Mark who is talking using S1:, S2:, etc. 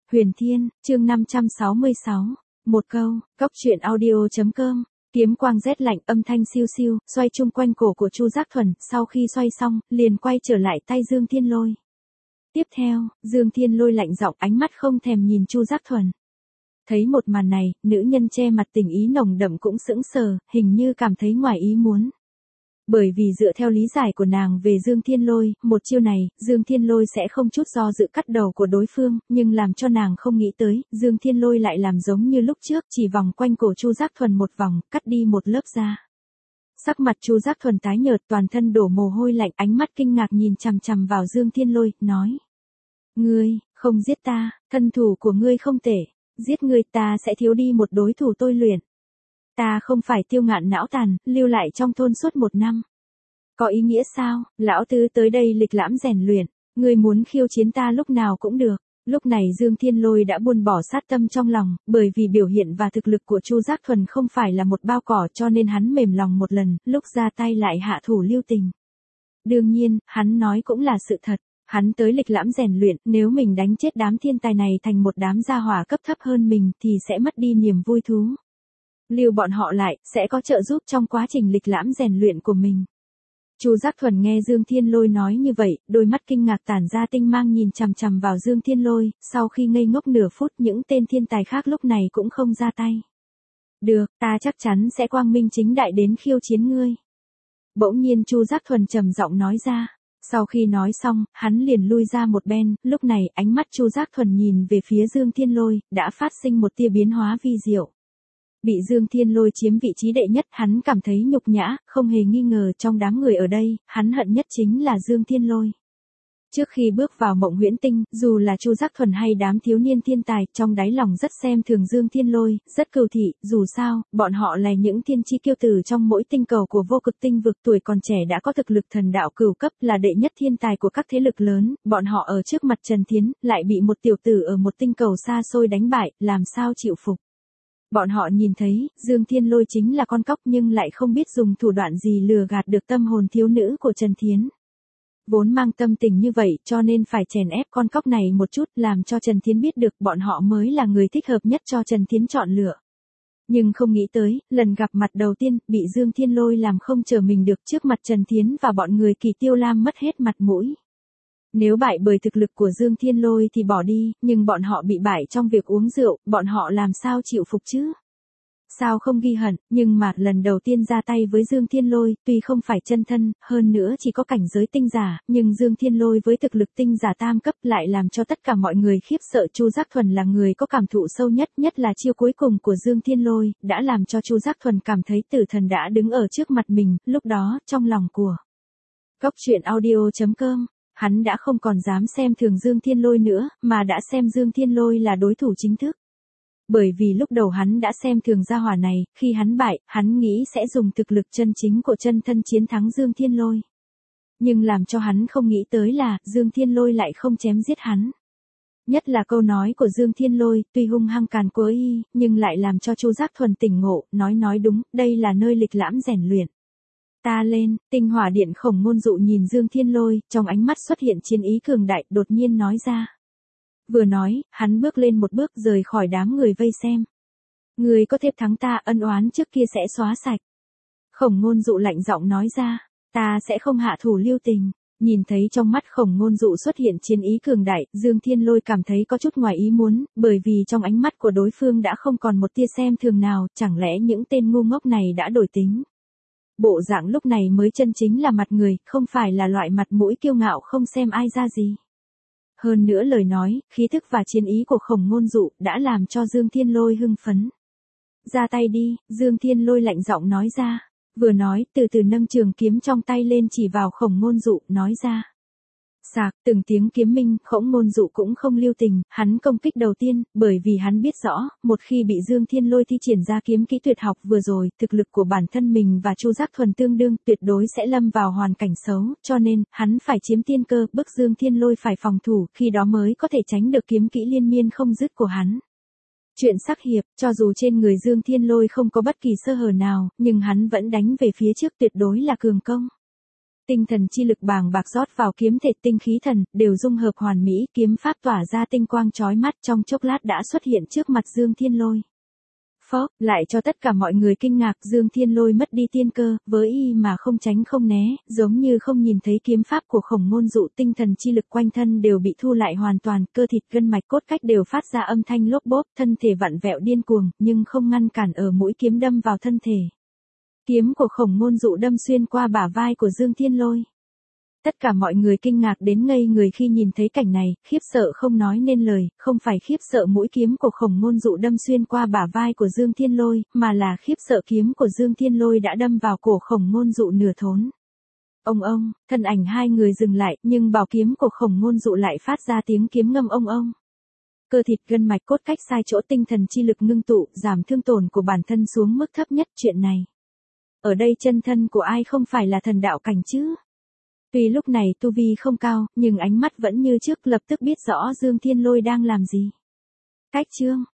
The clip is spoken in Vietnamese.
S1: Huyền Thiên, chương 566. Một câu, Cóc truyện audio.com. Kiếm quang rét lạnh, âm thanh siêu siêu, xoay chung quanh cổ của Chu Giác Thuần, sau khi xoay xong, liền quay trở lại tay Dương Thiên Lôi. Tiếp theo, Dương Thiên Lôi lạnh giọng, ánh mắt không thèm nhìn Chu Giác Thuần. Thấy một màn này, nữ nhân che mặt tình ý nồng đậm cũng sững sờ, hình như cảm thấy ngoài ý muốn. Bởi vì dựa theo lý giải của nàng về Dương Thiên Lôi, một chiêu này, Dương Thiên Lôi sẽ không chút do dự cắt đầu của đối phương, nhưng làm cho nàng không nghĩ tới, Dương Thiên Lôi lại làm giống như lúc trước, chỉ vòng quanh cổ Chu Giác Thuần một vòng, cắt đi một lớp da. Sắc mặt Chu Giác Thuần tái nhợt, toàn thân đổ mồ hôi lạnh, ánh mắt kinh ngạc nhìn chằm chằm vào Dương Thiên Lôi, nói: "Ngươi, không giết ta, thân thủ của ngươi không tệ, giết ngươi ta sẽ thiếu đi một đối thủ tôi luyện. Ta không phải Tiêu Ngạn não tàn, lưu lại trong thôn suốt 1 năm. Có ý nghĩa sao, lão tứ tới đây lịch lãm rèn luyện, ngươi muốn khiêu chiến ta lúc nào cũng được." Lúc này Dương Thiên Lôi đã buông bỏ sát tâm trong lòng, bởi vì biểu hiện và thực lực của Chu Giác Thuần không phải là một bao cỏ cho nên hắn mềm lòng một lần, lúc ra tay lại hạ thủ lưu tình. Đương nhiên, hắn nói cũng là sự thật. Hắn tới lịch lãm rèn luyện, nếu mình đánh chết đám thiên tài này thành một đám gia hỏa cấp thấp hơn mình thì sẽ mất đi niềm vui thú. Lưu bọn họ lại, sẽ có trợ giúp trong quá trình lịch lãm rèn luyện của mình. Chu Giác Thuần nghe Dương Thiên Lôi nói như vậy, đôi mắt kinh ngạc tản ra tinh mang nhìn chằm chằm vào Dương Thiên Lôi, sau khi ngây ngốc nửa phút những tên thiên tài khác lúc này cũng không ra tay. "Được, ta chắc chắn sẽ quang minh chính đại đến khiêu chiến ngươi." Bỗng nhiên Chu Giác Thuần trầm giọng nói ra. Sau khi nói xong, hắn liền lui ra một bên, lúc này ánh mắt Chu Giác Thuần nhìn về phía Dương Thiên Lôi, đã phát sinh một tia biến hóa vi diệu. Bị Dương Thiên Lôi chiếm vị trí đệ nhất, hắn cảm thấy nhục nhã, không hề nghi ngờ trong đám người ở đây, hắn hận nhất chính là Dương Thiên Lôi. Trước khi bước vào Mộng Huyễn Tinh, dù là Chu Giác Thuần hay đám thiếu niên thiên tài, trong đáy lòng rất xem thường Dương Thiên Lôi, rất cừu thị, dù sao, bọn họ là những thiên chi kiêu tử trong mỗi tinh cầu của vô cực tinh vực, tuổi còn trẻ đã có thực lực thần đạo cửu cấp, là đệ nhất thiên tài của các thế lực lớn, bọn họ ở trước mặt Trần Thiến, lại bị một tiểu tử ở một tinh cầu xa xôi đánh bại, làm sao chịu phục. Bọn họ nhìn thấy, Dương Thiên Lôi chính là con cóc nhưng lại không biết dùng thủ đoạn gì lừa gạt được tâm hồn thiếu nữ của Trần Thiến. Vốn mang tâm tình như vậy cho nên phải chèn ép con cóc này một chút, làm cho Trần Thiến biết được bọn họ mới là người thích hợp nhất cho Trần Thiến chọn lựa. Nhưng không nghĩ tới, lần gặp mặt đầu tiên, bị Dương Thiên Lôi làm không chờ mình được, trước mặt Trần Thiến và bọn người Kỳ Tiêu Lam mất hết mặt mũi. Nếu bại bởi thực lực của Dương Thiên Lôi thì bỏ đi, nhưng bọn họ bị bại trong việc uống rượu, bọn họ làm sao chịu phục chứ? Sao không ghi hận, nhưng mà lần đầu tiên ra tay với Dương Thiên Lôi, tuy không phải chân thân, hơn nữa chỉ có cảnh giới tinh giả, nhưng Dương Thiên Lôi với thực lực tinh giả tam cấp lại làm cho tất cả mọi người khiếp sợ. Chu Giác Thuần là người có cảm thụ sâu nhất, nhất là chiêu cuối cùng của Dương Thiên Lôi, đã làm cho Chu Giác Thuần cảm thấy tử thần đã đứng ở trước mặt mình, lúc đó, trong lòng của Cóc truyện audio.com, hắn đã không còn dám xem thường Dương Thiên Lôi nữa, mà đã xem Dương Thiên Lôi là đối thủ chính thức. Bởi vì lúc đầu hắn đã xem thường gia hỏa này, khi hắn bại, hắn nghĩ sẽ dùng thực lực chân chính của chân thân chiến thắng Dương Thiên Lôi. Nhưng làm cho hắn không nghĩ tới là, Dương Thiên Lôi lại không chém giết hắn. Nhất là câu nói của Dương Thiên Lôi, tuy hung hăng càn quấy, nhưng lại làm cho Chu Giác Thuần tỉnh ngộ, nói đúng, đây là nơi lịch lãm rèn luyện. Ta lên, Tinh Hỏa Điện Khổng Ngôn Dụ nhìn Dương Thiên Lôi, trong ánh mắt xuất hiện chiến ý cường đại, đột nhiên nói ra. Vừa nói, hắn bước lên một bước rời khỏi đám người vây xem. Người có thể thắng ta, ân oán trước kia sẽ xóa sạch. Khổng Ngôn Dụ lạnh giọng nói ra, ta sẽ không hạ thủ lưu tình. Nhìn thấy trong mắt Khổng Ngôn Dụ xuất hiện chiến ý cường đại, Dương Thiên Lôi cảm thấy có chút ngoài ý muốn, bởi vì trong ánh mắt của đối phương đã không còn một tia xem thường nào, chẳng lẽ những tên ngu ngốc này đã đổi tính. Bộ dạng lúc này mới chân chính là mặt người, không phải là loại mặt mũi kiêu ngạo không xem ai ra gì. Hơn nữa lời nói, khí thức và chiến ý của Khổng Ngôn Dụ đã làm cho Dương Thiên Lôi hưng phấn. Ra tay đi, Dương Thiên Lôi lạnh giọng nói ra. Vừa nói, từ từ nâng trường kiếm trong tay lên chỉ vào Khổng Ngôn Dụ, nói ra. Sạc, từng tiếng kiếm minh, Khổng Ngôn Dụ cũng không lưu tình, hắn công kích đầu tiên, bởi vì hắn biết rõ, một khi bị Dương Thiên Lôi thi triển ra kiếm kỹ tuyệt học vừa rồi, thực lực của bản thân mình và Chu Giác Thuần tương đương, tuyệt đối sẽ lâm vào hoàn cảnh xấu, cho nên, hắn phải chiếm tiên cơ, bức Dương Thiên Lôi phải phòng thủ, khi đó mới có thể tránh được kiếm kỹ liên miên không dứt của hắn. Chuyện sắc hiệp, cho dù trên người Dương Thiên Lôi không có bất kỳ sơ hở nào, nhưng hắn vẫn đánh về phía trước, tuyệt đối là cường công. Tinh thần chi lực bàng bạc rót vào kiếm thể, tinh khí thần đều dung hợp hoàn mỹ, kiếm pháp tỏa ra tinh quang chói mắt, trong chốc lát đã xuất hiện trước mặt Dương Thiên Lôi. Phốc, lại cho tất cả mọi người kinh ngạc, Dương Thiên Lôi mất đi tiên cơ, với y mà không tránh không né, giống như không nhìn thấy kiếm pháp của Khổng Ngôn Dụ, tinh thần chi lực quanh thân đều bị thu lại hoàn toàn, cơ thịt gân mạch cốt cách đều phát ra âm thanh lốp bốp, thân thể vặn vẹo điên cuồng, nhưng không ngăn cản ở mũi kiếm đâm vào thân thể. Kiếm của Khổng Ngôn Dụ đâm xuyên qua bả vai của Dương Thiên Lôi. Tất cả mọi người kinh ngạc đến ngây người khi nhìn thấy cảnh này, khiếp sợ không nói nên lời, không phải khiếp sợ mũi kiếm của Khổng Ngôn Dụ đâm xuyên qua bả vai của Dương Thiên Lôi, mà là khiếp sợ kiếm của Dương Thiên Lôi đã đâm vào cổ Khổng Ngôn Dụ nửa thốn. Ông, thân ảnh hai người dừng lại, nhưng bảo kiếm của Khổng Ngôn Dụ lại phát ra tiếng kiếm ngâm ông. Cơ thịt gân mạch cốt cách sai chỗ, tinh thần chi lực ngưng tụ, giảm thương tổn của bản thân xuống mức thấp nhất. Chuyện này, ở đây chân thân của ai không phải là thần đạo cảnh chứ? Tuy lúc này tu vi không cao, nhưng ánh mắt vẫn như trước, lập tức biết rõ Dương Thiên Lôi đang làm gì. Cách chương